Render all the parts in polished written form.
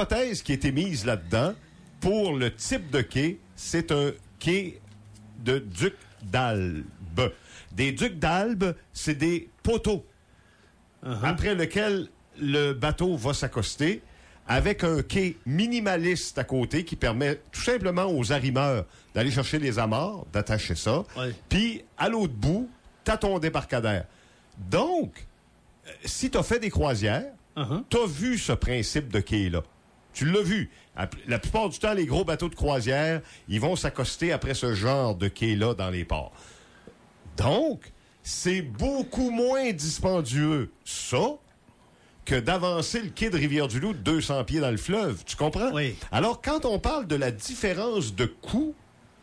l'hypothèse qui a été mise là-dedans pour le type de quai, c'est un quai de duc d'Albe. Des ducs d'Albe, c'est des poteaux après lequel le bateau va s'accoster, avec un quai minimaliste à côté qui permet tout simplement aux arrimeurs d'aller chercher les amarres, d'attacher ça, puis à l'autre bout, t'as ton débarcadère. Donc, si t'as fait des croisières, t'as vu ce principe de quai-là. Tu l'as vu. La plupart du temps, les gros bateaux de croisière, ils vont s'accoster après ce genre de quai-là dans les ports. Donc, c'est beaucoup moins dispendieux, ça, que d'avancer le quai de Rivière-du-Loup de 200 pieds dans le fleuve. Tu comprends? Oui. Alors, quand on parle de la différence de coût,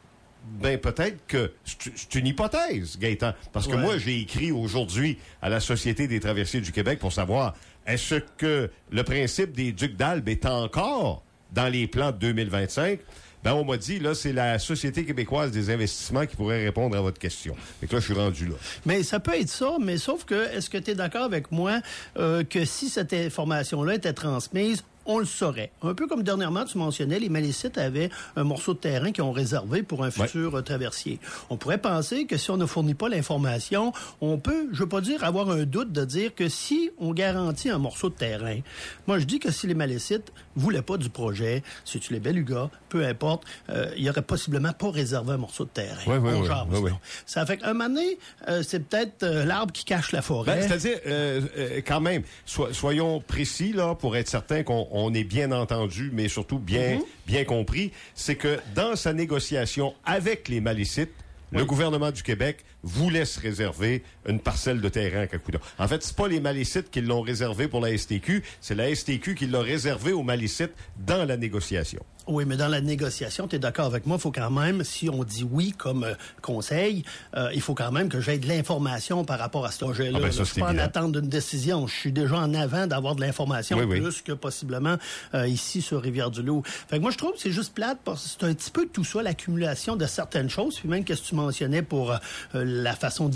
ben peut-être que c'est une hypothèse, Gaëtan. Parce que moi, j'ai écrit aujourd'hui à la Société des traversiers du Québec pour savoir est-ce que le principe des ducs d'Albe est encore dans les plans de 2025? Ben, on m'a dit, là, c'est la Société québécoise des investissements qui pourrait répondre à votre question. Fait que là, je suis rendu là. Mais ça peut être ça, mais sauf que, est-ce que tu es d'accord avec moi que si cette information-là était transmise, on le saurait. Un peu comme dernièrement, tu mentionnais, les Malécites avaient un morceau de terrain qu'ils ont réservé pour un futur traversier. On pourrait penser que si on ne fournit pas l'information, on peut, je veux pas dire avoir un doute de dire que si on garantit un morceau de terrain, moi je dis que si les Malécites voulaient pas du projet, si tu les Beluga, peu importe, il y aurait possiblement pas réservé un morceau de terrain. Oui. Ça fait qu'un moment donné, c'est peut-être l'arbre qui cache la forêt. Ben, c'est-à-dire, quand même, soyons précis là pour être certain qu'on est bien entendu, mais surtout bien compris, c'est que dans sa négociation avec les Malécites, le gouvernement du Québec voulait se réserver une parcelle de terrain à Kakouda. En fait, c'est pas les Malécites qui l'ont réservé pour la STQ, c'est la STQ qui l'a réservé aux Malécites dans la négociation. Oui, mais dans la négociation, tu es d'accord avec moi, il faut quand même, si on dit oui comme conseil, il faut quand même que j'aie de l'information par rapport à ce projet-là. Je suis pas en attente d'une décision. Je suis déjà en avant d'avoir de l'information plus que possiblement ici sur Rivière-du-Loup. Fait que moi, je trouve que c'est juste plate parce que c'est un petit peu tout ça, l'accumulation de certaines choses. Puis même qu'est-ce que tu mentionnais pour la façon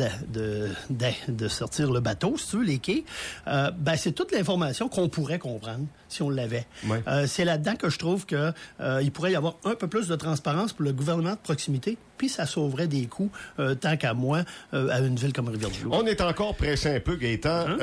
de sortir le bateau, si tu veux, les quais. Ben, c'est toute l'information qu'on pourrait comprendre si on l'avait. C'est là-dedans que je trouve que il pourrait y avoir un peu plus de transparence pour le gouvernement de proximité, puis ça sauverait des coûts, tant qu'à moi, à une ville comme Rivière-du-Loup. On est encore pressé un peu, Gaëtan.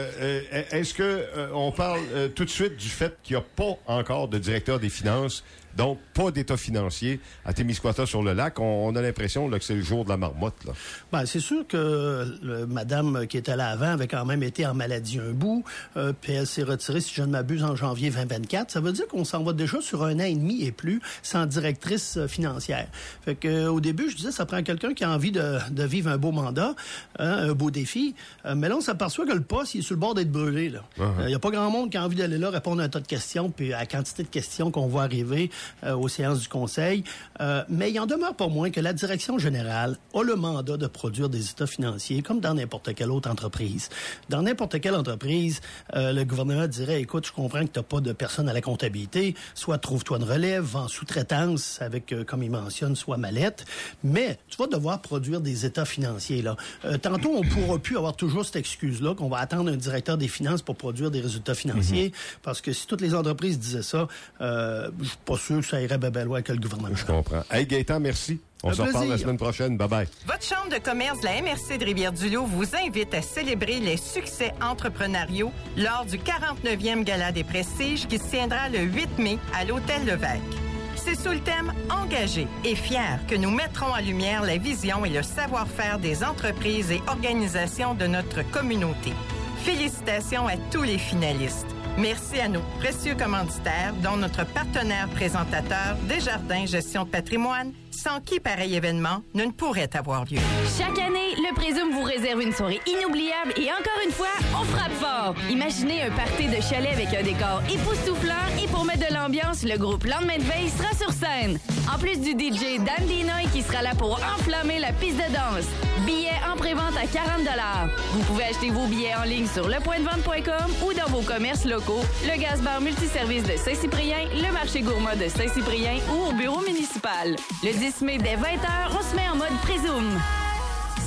Est-ce que on parle tout de suite du fait qu'il n'y a pas encore de directeur des finances, donc pas d'état financier à Témiscouata sur le lac? On a l'impression là, que c'est le jour de la marmotte. Là. Ben, c'est sûr que madame qui était là avant avait quand même été en maladie un bout, puis elle s'est retirée, si je ne m'abuse, en janvier 2024. Ça veut dire qu'on s'en va déjà sur 1 an et demi et plus sans directrice financière. Fait que au début, je disais, ça prend quelqu'un qui a envie de vivre un beau mandat, un beau défi. Mais là, on s'aperçoit que le poste, il est sur le bord d'être brûlé. Là. Il y a pas grand monde qui a envie d'aller là répondre à un tas de questions, puis à la quantité de questions qu'on voit arriver aux séances du Conseil. Mais il en demeure pas moins que la direction générale a le mandat de produire des états financiers, comme dans n'importe quelle autre entreprise. Dans n'importe quelle entreprise, le gouvernement dirait, écoute, je comprends que tu n'as pas de personne à la comptabilité, soit trouve-toi une relève en sous-traitance avec, comme il mentionne, soit mallette, mais tu vas devoir produire des états financiers. Là. Tantôt, on ne pourra plus avoir toujours cette excuse-là qu'on va attendre un directeur des finances pour produire des résultats financiers, parce que si toutes les entreprises disaient ça, je suis pas sûr que ça irait bien loin que le gouvernement. Je comprends. Hey Gaëtan, merci. On se reparle la semaine prochaine. Bye-bye. Votre chambre de commerce de la MRC de Rivière-du-Loup vous invite à célébrer les succès entrepreneuriaux lors du 49e Gala des Prestiges qui se tiendra le 8 mai à l'Hôtel Levesque. C'est sous le thème « Engagé et fier » que nous mettrons en lumière la vision et le savoir-faire des entreprises et organisations de notre communauté. Félicitations à tous les finalistes. Merci à nos précieux commanditaires, dont notre partenaire présentateur Desjardins Gestion de patrimoine, sans qui pareil événement ne pourrait avoir lieu. Chaque année, le Présume vous réserve une soirée inoubliable et encore une fois, on frappe fort. Imaginez un party de chalet avec un décor époustouflant et pour mettre de l'ambiance, le groupe Lendemain de veille sera sur scène. En plus du DJ Dan Dinoy qui sera là pour enflammer la piste de danse. Billets en prévente à 40 $. Vous pouvez acheter vos billets en ligne sur lepointdevente.com ou dans vos commerces locaux, le Gaz-Bar Multiservice de Saint-Cyprien, le marché gourmand de Saint-Cyprien ou au bureau municipal. Le 10 mai dès 20h, on se met en mode Présume.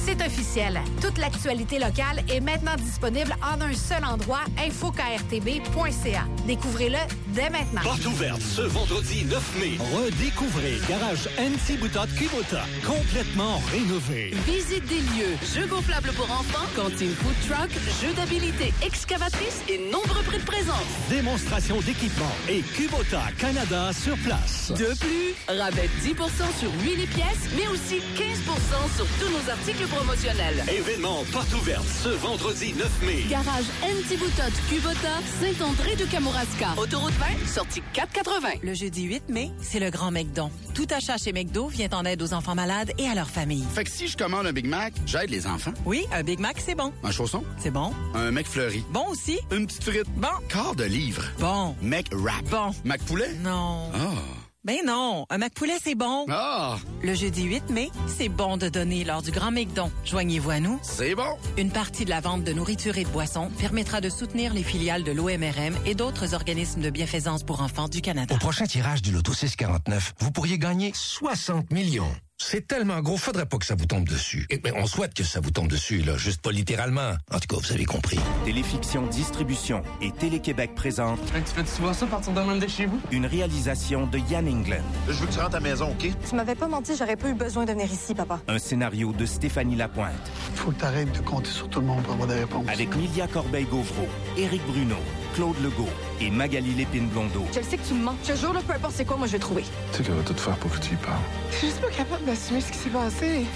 C'est officiel. Toute l'actualité locale est maintenant disponible en un seul endroit, infokrtb.ca. Découvrez-le dès maintenant. Porte ouverte ce vendredi 9 mai. Redécouvrez Garage Anti-Boutotte Kubota, complètement rénové. Visite des lieux, jeux gonflables pour enfants, cantine food truck, jeux d'habilité excavatrice et nombreux prix de présence. Démonstration d'équipement et Kubota Canada sur place. De plus, rabais 10% sur l'huile et pièces, mais aussi 15% sur tous nos articles promotionnels. Événement porte ouverte ce vendredi 9 mai. Garage Anti-Boutotte Kubota, Saint-André de Kamouraska. Autoroute 20, sortie 480. Le jeudi 8 mai, c'est le Grand McDon. Tout achat chez McDo vient en aide aux enfants malades et à leurs familles. Fait que si je commande un Big Mac, j'aide les enfants. Oui, un Big Mac, c'est bon. Un chausson? C'est bon. Un McFlurry? Bon aussi. Une petite frite? Bon. Quart de livre? Bon. McWrap? Bon. McPoulet? Non. Ah. Ben non, un McPoulet, c'est bon. Ah! Le jeudi 8 mai, c'est bon de donner lors du Grand McDon. Joignez-vous à nous. C'est bon! Une partie de la vente de nourriture et de boissons permettra de soutenir les filiales de l'OMRM et d'autres organismes de bienfaisance pour enfants du Canada. Au prochain tirage du Loto 649, vous pourriez gagner 60 millions. C'est tellement gros, faudrait pas que ça vous tombe dessus. Et on souhaite que ça vous tombe dessus, là, juste pas littéralement. En tout cas, vous avez compris. Téléfiction Distribution et Télé-Québec présente... Tu fais souvent ça, partir de même de chez vous? Une réalisation de Yann England. Je veux que tu rentres à la maison, OK? Tu m'avais pas menti, j'aurais pas eu besoin de venir ici, papa. Un scénario de Stéphanie Lapointe. Faut que t'arrêtes de compter sur tout le monde pour avoir des réponses. Avec Lydia Corbeil-Gauvreau, Éric Bruno, Claude Legault et Magali Lépine-Blondeau. Je le sais que tu me mens. Ce jour-là, peu importe c'est quoi, moi je vais trouver. Tu sais qu'elle va tout faire pour que tu y parles. Je suis juste pas capable d'assumer ce qui s'est passé.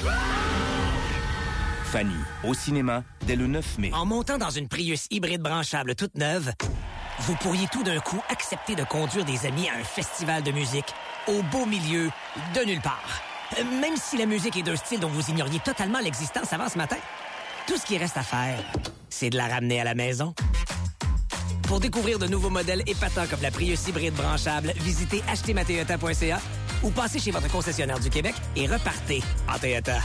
Fanny, au cinéma, dès le 9 mai. En montant dans une Prius hybride branchable toute neuve, vous pourriez tout d'un coup accepter de conduire des amis à un festival de musique au beau milieu de nulle part. Même si la musique est d'un style dont vous ignoriez totalement l'existence avant ce matin. Tout ce qui reste à faire, c'est de la ramener à la maison. Pour découvrir de nouveaux modèles épatants comme la Prius hybride branchable, visitez achetezmatoyota.ca ou passez chez votre concessionnaire du Québec et repartez en Toyota.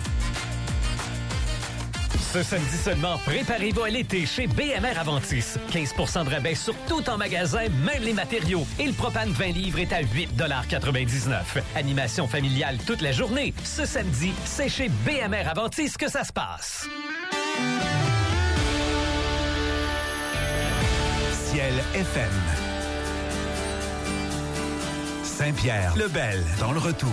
Ce samedi seulement, préparez-vous à l'été chez BMR Aventis. 15% de rabais sur tout en magasin, même les matériaux. Et le propane 20 livres est à 8,99 $. Animation familiale toute la journée. Ce samedi, c'est chez BMR Aventis que ça se passe. Ciel FM. Saint-Pierre-le-Bel dans le retour.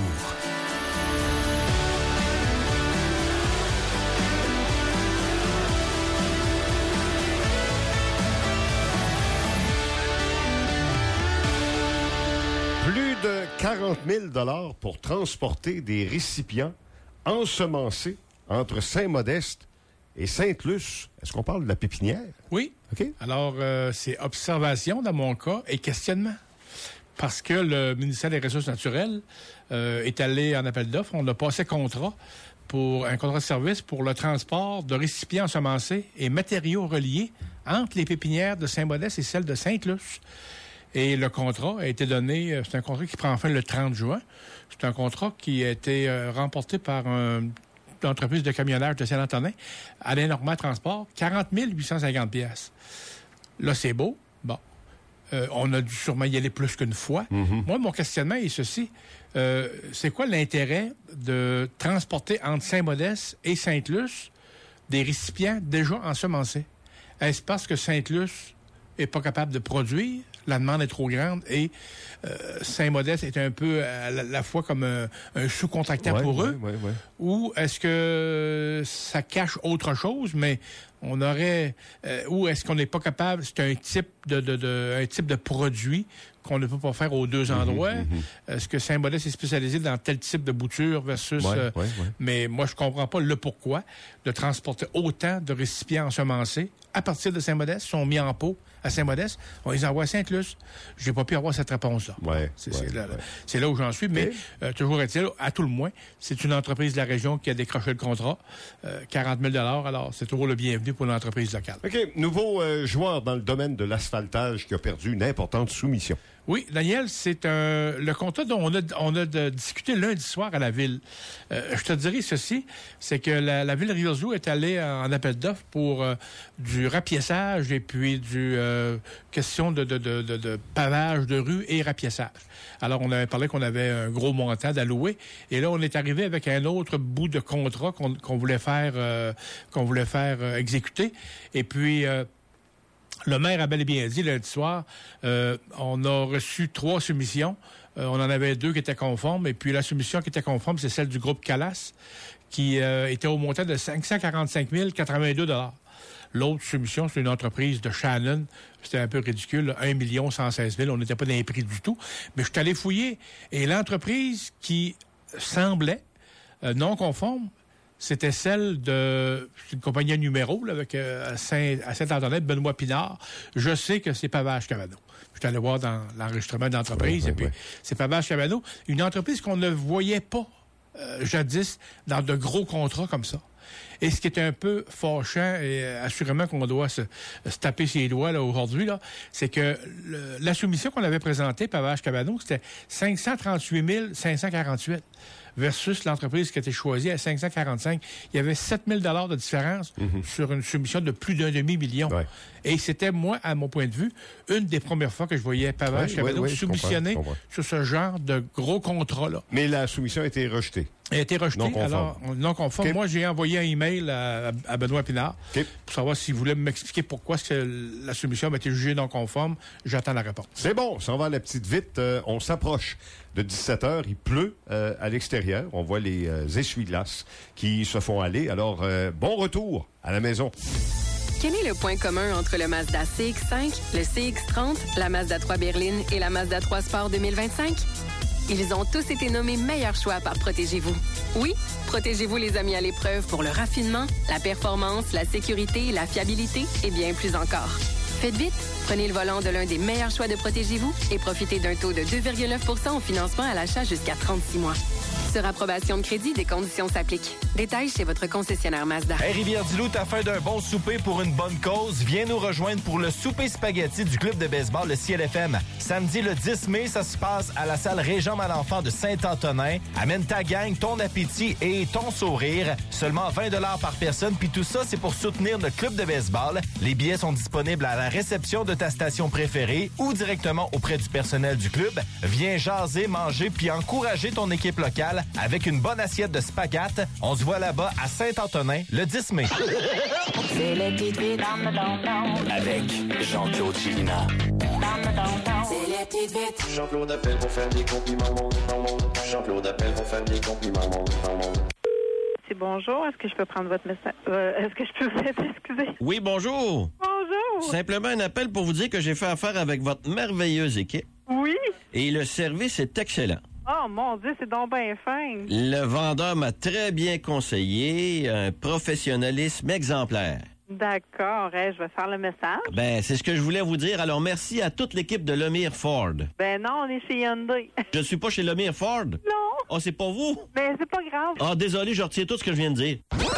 Plus de 40 000 pour transporter des récipients ensemencés entre Saint-Modeste et Sainte-Luce. Est-ce qu'on parle de la pépinière? Oui. OK. Alors, c'est observation dans mon cas et questionnement. Parce que le ministère des Ressources naturelles est allé en appel d'offres. On a passé un contrat de service pour le transport de récipients ensemencés et matériaux reliés entre les pépinières de Saint-Modeste et celles de Sainte-Luce. Et le contrat a été donné, c'est un contrat qui prend fin le 30 juin. C'est un contrat qui a été remporté par une entreprise de camionnage de Saint-Antonin, Alain Normand Transport, 40 850 $. Là, c'est beau. Bon. On a dû sûrement y aller plus qu'une fois. Mm-hmm. Moi, mon questionnement est ceci. C'est quoi l'intérêt de transporter entre Saint-Modeste et Sainte-Luce des récipients déjà ensemencés? Est-ce parce que Sainte-Luce n'est pas capable de produire? La demande est trop grande et Saint-Modeste est un peu à la fois comme un sous-contractant pour eux. Ou est-ce que ça cache autre chose, mais on aurait... ou est-ce qu'on n'est pas capable... C'est un type de produit qu'on ne peut pas faire aux deux endroits. Est-ce que Saint-Modeste est spécialisé dans tel type de bouture versus... Mais moi, je comprends pas le pourquoi de transporter autant de récipients ensemencés à partir de Saint-Modeste, sont mis en pot à Saint-Modeste, on les envoie à Sainte-Luce. J'ai pas pu avoir cette réponse-là. C'est là où j'en suis, mais toujours est-il, à tout le moins, c'est une entreprise de la région qui a décroché le contrat, 40 000 $, alors c'est toujours le bienvenu revenus pour l'entreprise locale. OK. Nouveau joueur dans le domaine de l'asphaltage qui a perdu une importante soumission. Oui, Daniel, c'est le contrat dont on a discuté lundi soir à la Ville. Je te dirais ceci, c'est que la Ville de Rivière-du-Loup est allée en appel d'offres pour du rapiessage et puis du question de pavage de rue et rapiessage. Alors, on avait parlé qu'on avait un gros montant d'allouer, et là, on est arrivé avec un autre bout de contrat qu'on voulait faire exécuter. Et puis... le maire a bel et bien dit lundi soir, on a reçu 3 soumissions. On en avait 2 qui étaient conformes. Et puis la soumission qui était conforme, c'est celle du groupe Calas, qui était au montant de 545 082 $. L'autre soumission, c'est une entreprise de Shannon. C'était un peu ridicule, 1 116 000 $. On n'était pas dans les prix du tout. Mais je suis allé fouiller. Et l'entreprise qui semblait non conforme, c'était celle de... C'est une compagnie à numéro, là, avec à Saint-Antoinette, Benoît Pinard. Je sais que c'est Pavage Cavano. Je suis allé voir dans l'enregistrement de l'entreprise, et puis c'est Pavage Cavano. Une entreprise qu'on ne voyait pas jadis dans de gros contrats comme ça. Et ce qui est un peu fâchant, et assurément qu'on doit se taper ses doigts là, aujourd'hui, là, c'est que la soumission qu'on avait présentée, Pavage Cavano, c'était 538 548 versus l'entreprise qui a été choisie à 545. Il y avait 7 000 $ de différence sur une soumission de plus d'1 demi-million. Ouais. Et c'était, moi, à mon point de vue, une des premières fois que je voyais Pavage Cavano soumissionner sur ce genre de gros contrat-là. Mais la soumission a été rejetée. Elle a été rejetée, non conforme. Okay. Moi, j'ai envoyé un email à Benoît Pinard pour savoir s'il voulait m'expliquer pourquoi la soumission a été jugée non conforme. J'attends la réponse. C'est bon, ça va à la petite vite. On s'approche de 17h. Il pleut à l'extérieur. On voit les essuie-glaces qui se font aller. Alors, bon retour à la maison. Quel est le point commun entre le Mazda CX-5, le CX-30, la Mazda 3 Berline et la Mazda 3 Sport 2025? Ils ont tous été nommés meilleurs choix par Protégez-vous. Oui, Protégez-vous les a mis à l'épreuve pour le raffinement, la performance, la sécurité, la fiabilité et bien plus encore. Faites vite, prenez le volant de l'un des meilleurs choix de Protégez-vous et profitez d'un taux de 2,9 % au financement à l'achat jusqu'à 36 mois. Sur approbation de crédit, des conditions s'appliquent. Détails chez votre concessionnaire Mazda. Hey Rivière-du-Loup, t'as faim d'un bon souper pour une bonne cause? Viens nous rejoindre pour le souper spaghetti du club de baseball, le CLFM. Samedi le 10 mai, ça se passe à la salle Régent Malenfant de Saint-Antonin. Amène ta gang, ton appétit et ton sourire. Seulement 20 $ par personne, puis tout ça, c'est pour soutenir le club de baseball. Les billets sont disponibles à la réception de ta station préférée ou directement auprès du personnel du club. Viens jaser, manger, puis encourager ton équipe locale avec une bonne assiette de spaghetti. On se voit là-bas à Saint-Antonin le 10 mai. C'est les petites vites avec Jean-Claude Chilina. C'est les petites vites. Jean-Claude appelle pour faire des compliments. Jean-Claude appelle pour faire des compliments. C'est bonjour. Est-ce que je peux prendre votre message? Est-ce que je peux vous aider? Excusez. Oui, bonjour. Bonjour. Simplement un appel pour vous dire que j'ai fait affaire avec votre merveilleuse équipe. Oui. Et le service est excellent. Oh, mon Dieu, c'est donc bien fin. Le vendeur m'a très bien conseillé, un professionnalisme exemplaire. D'accord, je vais faire le message. Ben, c'est ce que je voulais vous dire. Alors, merci à toute l'équipe de Lemire Ford. Ben non, on est chez Hyundai. Je suis pas chez Lemire Ford? Non. Oh, c'est pas vous? Ben, c'est pas grave. Ah, désolé, je retire tout ce que je viens de dire.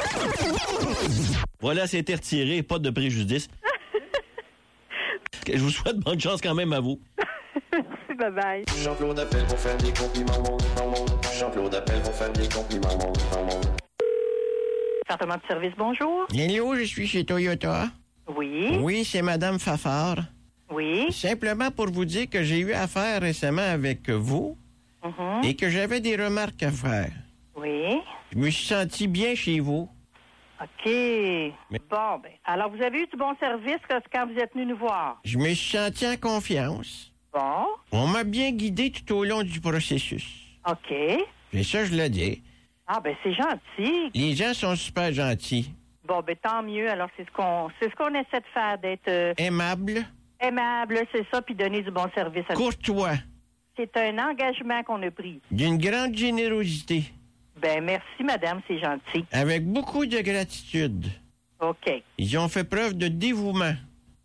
Voilà, c'est été retiré, pas de préjudice. Je vous souhaite bonne chance quand même à vous. Merci, bye-bye. Jean-Claude appelle pour faire des compliments. Jean-Claude appelle pour faire des compliments. Département de service, bonjour. Hello, je suis chez Toyota. Oui. Oui, c'est Madame Fafard. Oui. Simplement pour vous dire que j'ai eu affaire récemment avec vous et que j'avais des remarques à faire. Oui. Je me suis senti bien chez vous. OK. Bon, ben, alors vous avez eu du bon service quand vous êtes venu nous voir? Je me suis senti en confiance. Bon. On m'a bien guidé tout au long du processus. OK. Et ça, je le dis. Ah, ben c'est gentil. Les gens sont super gentils. Bon, ben tant mieux. Alors, c'est ce qu'on essaie de faire, d'être... Aimable. Aimable, c'est ça, puis donner du bon service. Courtois. C'est un engagement qu'on a pris. D'une grande générosité. Ben merci, madame, c'est gentil. Avec beaucoup de gratitude. OK. Ils ont fait preuve de dévouement.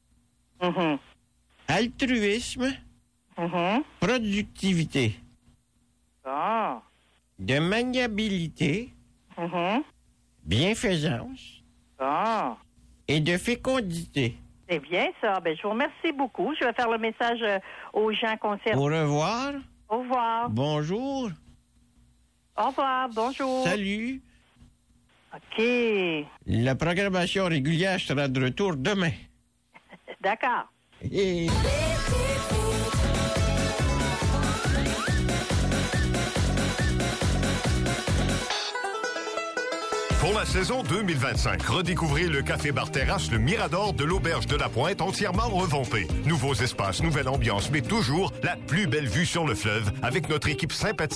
Altruisme. Productivité. Bon. De maniabilité. Bienfaisance. Bon. et de fécondité. C'est bien ça. Ben, je vous remercie beaucoup. Je vais faire le message aux gens concernés. Au revoir. Au revoir. Bonjour. Au revoir. Bonjour. Salut. OK. La programmation régulière sera de retour demain. D'accord. Et... Pour la saison 2025, redécouvrez le Café Bar Terrasse, le Mirador de l'Auberge de la Pointe, entièrement revampé. Nouveaux espaces, nouvelle ambiance, mais toujours la plus belle vue sur le fleuve, avec notre équipe sympathique